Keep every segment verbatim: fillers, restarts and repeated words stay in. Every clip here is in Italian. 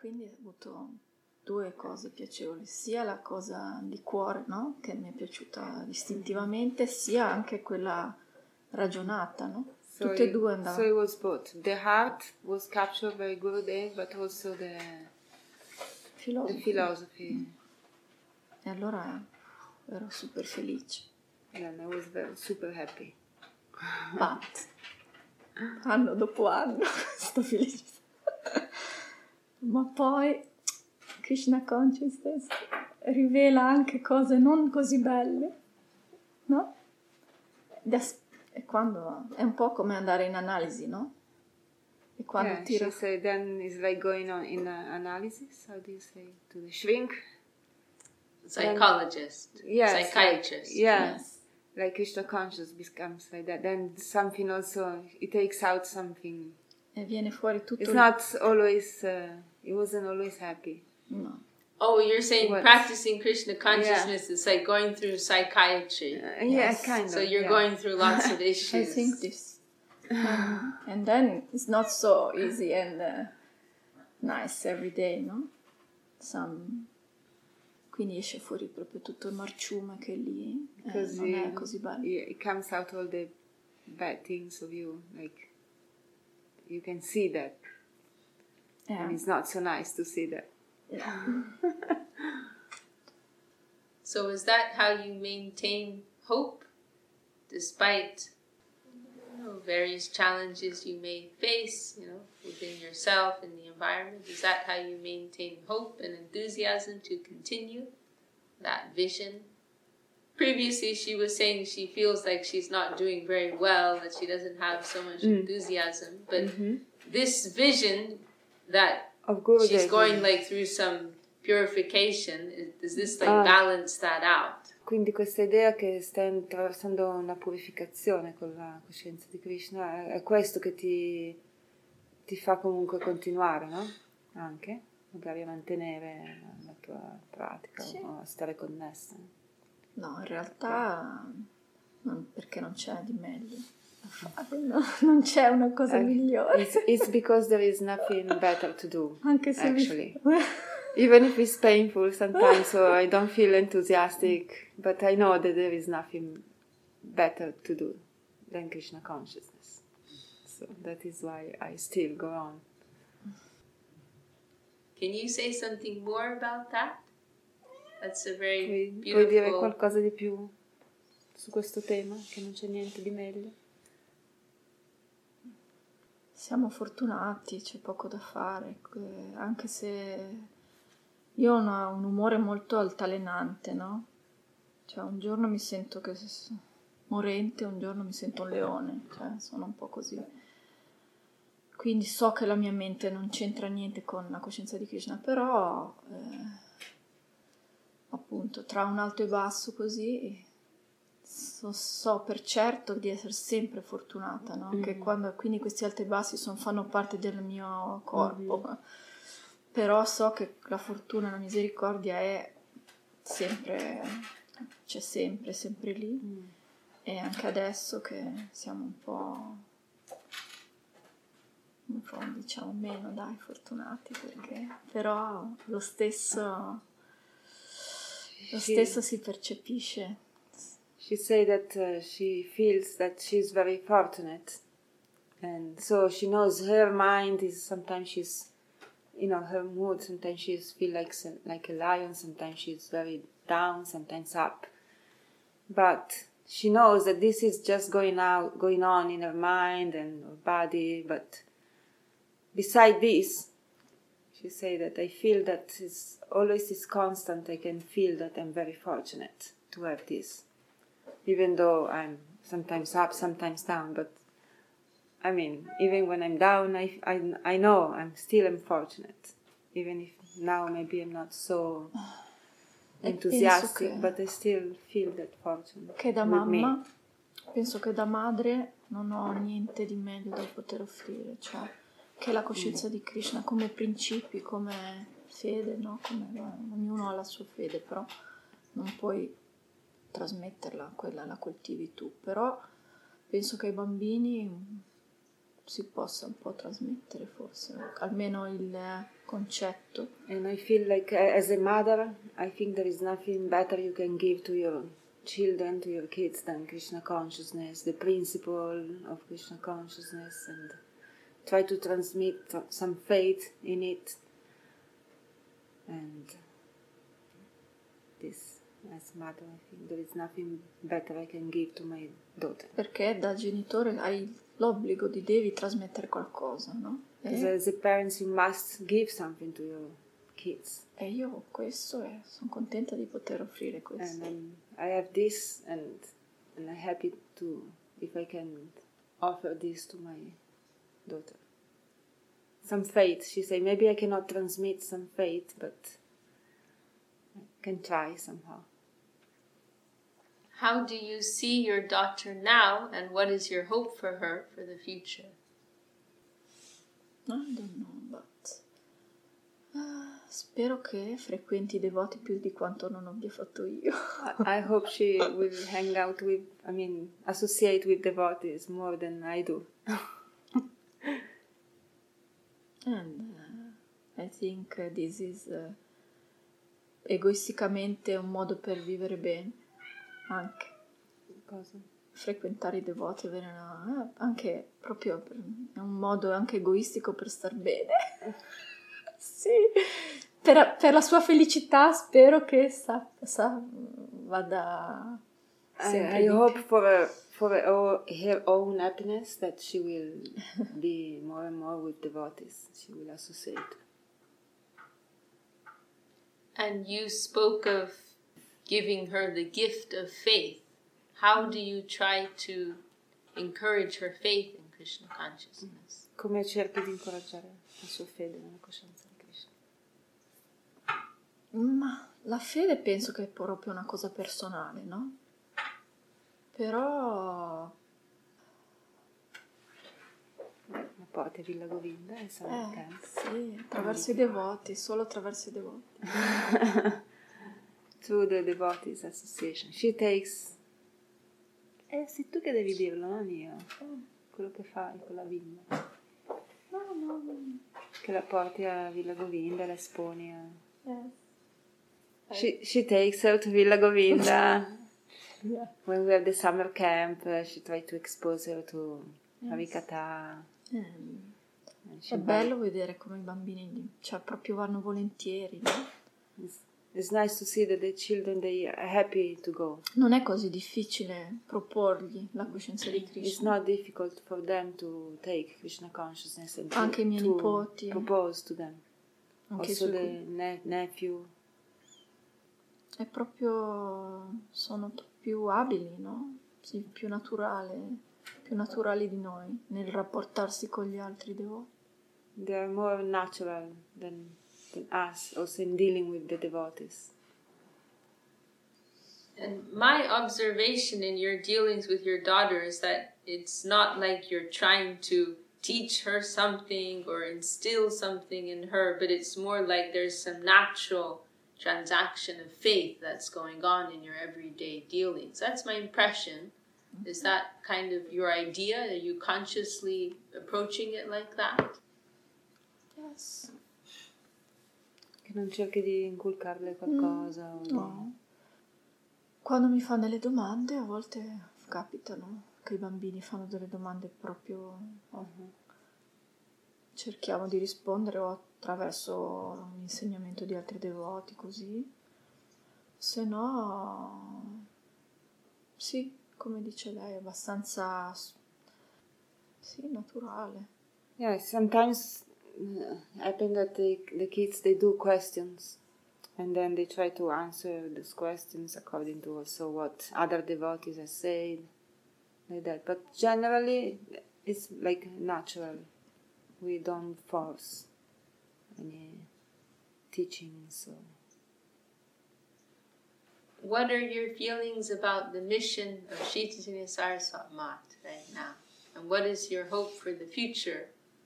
quindi ho avuto due cose piacevoli, sia la cosa di cuore, no? Che mi è piaciuta istintivamente, sia anche quella ragionata, no? So Tutte e it, due andavano. so it was both. The heart was captured by Gurudev, but also the, Filosofia. the philosophy. E allora ero super felice. And I was very, super happy. But, anno dopo anno, sto felice. Ma poi Krishna Consciousness rivela anche cose non così belle, no? E quando è un po' come andare in analisi, no? E quando Yeah, tira... she said then it's like going on in uh, analysis, how do you say, to the shrink? Psychologist, Then, yes, psychiatrist. Like, yeah, Yes. like Krishna conscious becomes like that. Then something also, it takes out something. E viene fuori tutto... It's il... not always, uh, it wasn't always happy. No. Oh, you're saying What? practicing Krishna consciousness Yeah. is like going through psychiatry. Uh, yeah, Yes. kind of. So you're yeah. going through lots of issues. I think this. Um, and then it's not so easy and uh, nice every day, no? Some... Quindi esce fuori proprio tutto il marciume che lì eh, Because non è you- così bello. yeah, it comes out all the bad things of you, like you can see that, and Eh, it's not so nice to see that. So is that how you maintain hope despite, you know, various challenges you may face, you know, within yourself and the environment? Is that how you maintain hope and enthusiasm to continue that vision? Previously, she was saying she feels like she's not doing very well, that she doesn't have so much enthusiasm. But this vision that Of course, she's there's going a- like through some purification, is- does this like Ah. balance that out? Quindi questa idea che stai attraversando una purificazione con la coscienza di Krishna è, è questo che ti, ti fa comunque continuare, no? Anche, magari a mantenere la tua pratica Sì. o a stare connessa. No, in realtà non- perché non c'è di meglio da fare, no? Non c'è una cosa Eh, migliore. It's, it's because there is nothing better to do, Anche se mi- actually. Even if it's painful sometimes, so I don't feel enthusiastic, but I know that there is nothing better to do than Krishna consciousness. So that is why I still go on. Can you say something more about that? That's a very Puoi, puoi dire beautiful... qualcosa di più su questo tema, che non c'è niente di meglio? Siamo fortunati, c'è poco da fare, que- anche se io ho una- un umore molto altalenante, no? Cioè un giorno mi sento che s- morente, un giorno mi sento un leone, cioè sono un po' così. Quindi so che la mia mente non c'entra niente con la coscienza di Krishna, però eh, appunto tra un alto e basso così so, so per certo di essere sempre fortunata, no? Che quando, quindi questi alti e bassi son- fanno parte del mio corpo, però so che la fortuna e la misericordia è sempre, c'è sempre, sempre lì, e anche adesso che siamo un po', un po' diciamo meno dai fortunati, perché però lo stesso, lo stesso si percepisce. She said that uh, she feels that she's very fortunate, and so she knows her mind is sometimes she's, you know, her mood. Sometimes she feels like s- like a lion. Sometimes she's very down. Sometimes up. But she knows that this is just going out, going on in her mind and her body. But beside this, she said that I feel that it's always is constant. I can feel that I'm very fortunate to have this. Even though I'm sometimes up, sometimes down, but I mean, even when I'm down, I, I, I know I'm still unfortunate. Even if now maybe I'm not so E enthusiastic, penso che- but I still feel that fortune Che da with me. mamma, penso che da madre non ho niente di meglio da poter offrire, cioè che la coscienza di Krishna come principi, come fede, no? Come, ognuno ha la sua fede, però non puoi trasmetterla, quella la coltivi tu. Però penso che ai bambini si possa un po' trasmettere forse, almeno il concetto. And I feel like uh, as a mother, I think there is nothing better you can give to your children, to your kids, than Krishna consciousness, the principle of Krishna consciousness, and try to transmit some faith in it. And this, as mother, I think there is nothing better I can give to my daughter. Perché da genitore hai l'obbligo di devi trasmettere qualcosa, no? E, as a parent you must give something to your kids. E io ho questo e sono contenta di poter offrire questo. And um, I have this, and and I'm happy to if I can offer this to my daughter. Some faith, she say. Maybe I cannot transmit some faith, but I can try somehow. How do you see your daughter now, and what is your hope for her for the future? I don't know, but uh, spero che frequenti i devoti più di quanto non abbia fatto io. I, I hope she will hang out with, I mean, associate with devotees more than I do. And uh, I think uh, this is uh, egoisticamente un modo per vivere bene, anche. Cosa? Frequentare i devoti, avere una, eh, anche proprio per, è un modo anche egoistico per star bene. Sì, per, per la sua felicità spero che sa, sa, vada I, I hope for her, for her, her own happiness that she will be more and more with devotees. She will associate. And you spoke of giving her the gift of faith. How do you try to encourage her faith in Krishna consciousness? Come cerchi di incoraggiare la sua fede nella coscienza di Krishna? Ma la fede penso che è proprio una cosa personale, no? Però La porta Villa Govinda e Summer eh, Camp. sì, attraverso i devoti, solo attraverso i devoti. Through the Devotees Association. She takes... Eh, sei tu che devi dirlo, non io. Quello che fai con la villa. No, no, no. Che la porti a Villa Govinda, la esponi a... Yes. She, she takes her to Villa Govinda. Yeah. When we have the summer camp, uh, she tries to expose her to Yes. Harikatha. Mm. And she È bello vedere come i bambini, cioè proprio vanno volentieri, no? It's, it's nice to see that the children, they are happy to go. Non è così difficile proporgli la coscienza di It's Krishna. not difficult for them to take Krishna consciousness and to, Anche i miei to nipoti. propose to them. Anche Also i the suoi ne- nephew. è proprio sono più abili, no? Sì, più naturale, più naturali di noi nel rapportarsi con gli altri devoti. They are more natural than, than us, also in dealing with the devotees. And my observation in your dealings with your daughter is that it's not like you're trying to teach her something or instill something in her, but it's more like there's some natural transaction of faith that's going on in your everyday dealings. That's my impression. Is that kind of your idea? Are you consciously approaching it like that? Yes. Che non cerchi di inculcarle qualcosa. Mm, o di... no. Quando mi fanno delle domande, a volte capitano che i bambini fanno delle domande proprio... Uh-huh. Cerchiamo di rispondere o attraverso l'insegnamento di altri devoti, così. Se no, sì, come dice lei, è abbastanza, sì, naturale. Yeah, sometimes uh, happen that the, the kids, they do questions and then they try to answer those questions according to also what other devotees have said, like that. But generally, it's like natural. We don't force any teaching, so... What are your feelings about the mission of Shri Chaitanya Saraswati Math right now? And what is your hope for the future?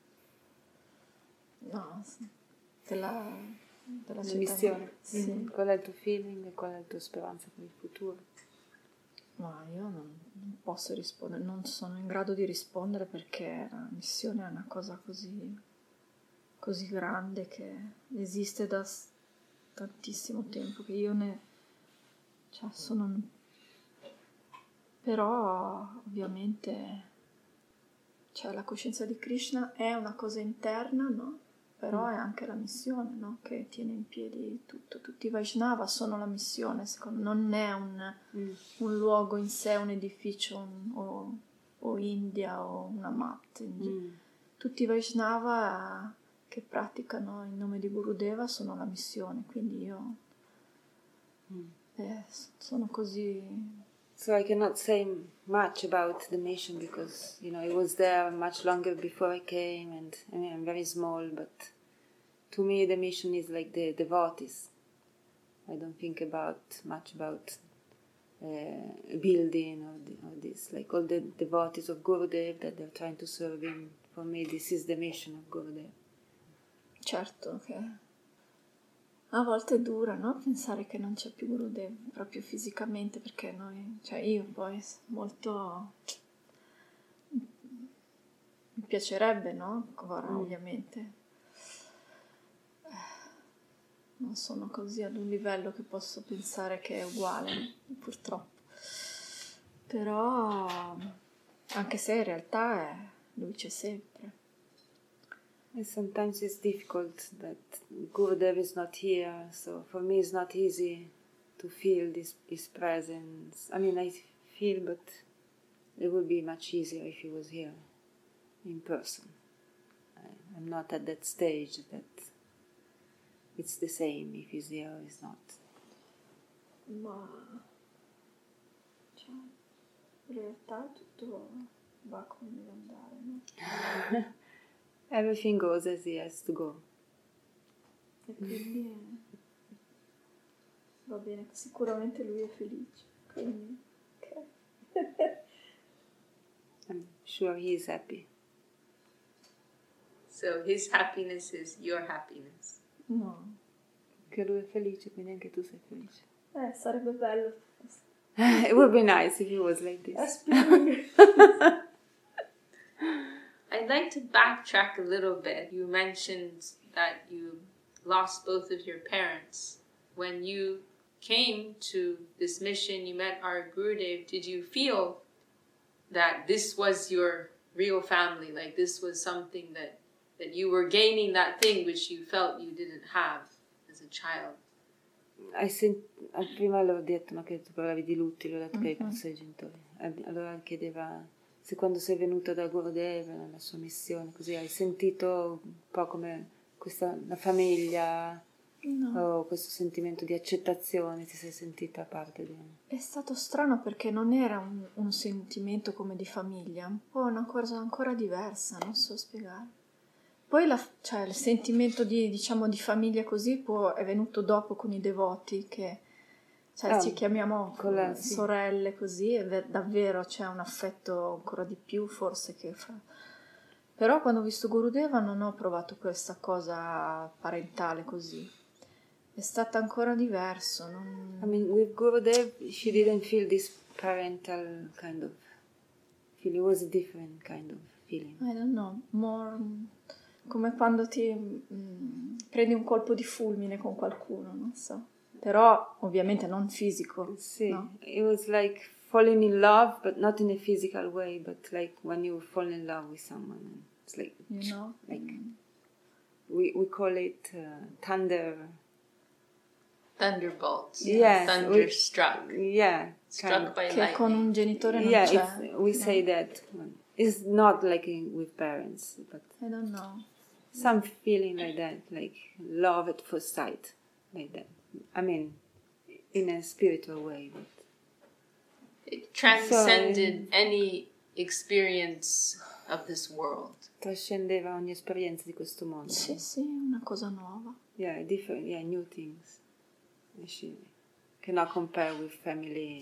No, della, della La città. missione. Sì. Mm-hmm. Qual è il tuo feeling e qual è la tua speranza per il futuro? Ma io non, non posso rispondere, non sono in grado di rispondere perché la missione è una cosa così, così grande che esiste da s- tantissimo tempo che io ne... cioè sono... Però ovviamente cioè, la coscienza di Krishna è una cosa interna, no? Però Mm. è anche la missione, no? Che tiene in piedi tutto. Tutti i Vaishnava sono la missione, secondo me. Non è un, Mm. un luogo in sé, un edificio un- o, o India o una mat. Mm. Tutti i Vaishnava che praticano in nome di Gurudeva sono la missione, quindi io Mm. eh, sono così... So I cannot say much about the mission because, you know, I was there much longer before I came, and I mean, I'm very small, but to me the mission is like the devotees. I don't think about much about uh, building or, the, or this, like all the devotees of Gurudev that they're trying to serve him. For me, this is the mission of Gurudev. Certo che a volte è dura, no? Pensare che non c'è più Gurudev proprio fisicamente, perché noi, cioè io poi molto mi piacerebbe, no? Ora Mm. ovviamente non sono così ad un livello che posso pensare che è uguale, purtroppo. Però anche se in realtà è, lui c'è sempre. And sometimes it's difficult that Gurudev is not here, so for me it's not easy to feel this his presence. I mean, I feel, but it would be much easier if he was here in person. I, I'm not at that stage that it's the same if he's here or he's not. Ma cioè, in realtà tutto va come deve andare, no? Everything goes as he has to go. E quindi eh, va bene, sicuramente lui è felice, quindi ok. I'm sure he is happy. So his happiness is your happiness. No, Che lui è felice, quindi anche tu sei felice. eh, sarebbe bello. It would be nice if he was like this. Aspiri. I'd like to backtrack a little bit. You mentioned that you lost both of your parents. When you came to this mission, you met our Gurudev, did you feel that this was your real family? Like this was something that, that you were gaining that thing which you felt you didn't have as a child? I sent, prima l'ho detto, no, che tu parlavi di lutti, l'ho detto che hai Mhm. perso i genitori. Allora chiedeva se quando sei venuta da Gurudev, nella sua missione, così hai sentito un po' come questa la famiglia No. o questo sentimento di accettazione, ti sei sentita parte di... È stato strano perché non era un, un sentimento come di famiglia, un po' una cosa ancora diversa, non so spiegare. Poi la, cioè, il sentimento di, diciamo, di famiglia così può, è venuto dopo con i devoti che cioè, Ah, ci chiamiamo con la- eh, sì. sorelle così e ve- davvero c'è un affetto ancora di più forse che fra... Però quando ho visto Gurudeva non ho provato questa cosa parentale così. È stato ancora diverso. Non... I mean, with Gurudev, she didn't feel this parental kind of feeling. It was a different kind of feeling. I don't know, more come quando ti mm, prendi un colpo di fulmine con qualcuno, non so. Però ovviamente non fisico, Sì, no? it was like falling in love, but not in a physical way, but like when you fall in love with someone. It's like, You know? like Mm. we, we call it uh, thunder. Thunderbolts. Yes, Thunderstruck. Yeah. Struck kind of. by Che con lightning. un genitore non Yeah, c'è. it's, we no? say that. It's not like in, with parents, but I don't know. some feeling like that, like love at first sight, like that. I mean, in a spiritual way. But It transcended any experience of this world. trascendeva ogni esperienza di questo mondo. Sì, sì, una cosa nuova. Yeah, different, yeah, new things. She cannot compare with family.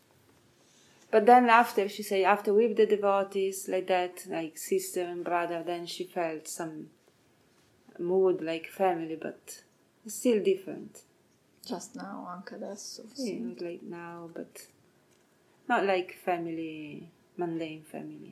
But then after, she say, after with the devotees, like that, like sister and brother, then she felt some mood like family, but it's still different. Just now, anche adesso. Sì, Sì. not like now, but not like family, mundane family.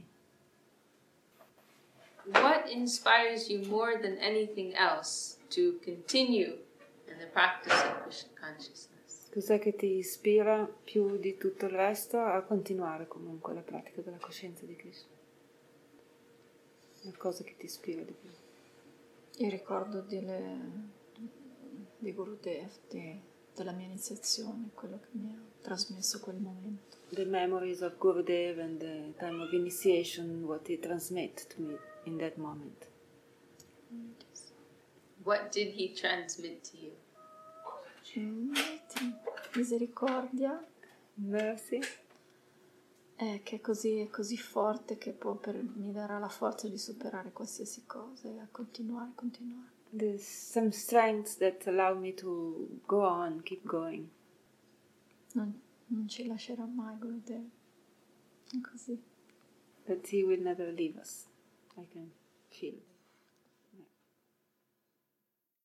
What inspires you more than anything else to continue in the practice of Krishna consciousness? Cos'è che ti ispira più di tutto il resto a continuare comunque la pratica della coscienza di Krishna? La cosa che ti ispira di più? Il ricordo delle, di Gurudev, di, della mia iniziazione, quello che mi ha trasmesso quel momento. The memories of Gurudev and the time of initiation, what he transmit to me in that moment. What did he transmit to you? Misericordia. Mercy. È che è così, è così forte che può per, mi darà la forza di superare qualsiasi cosa e a continuare, continuare. There's some strengths that allow me to go on, keep going. Non, non ci lascerà mai Gurudev. È così. But he will never leave us. I can feel it.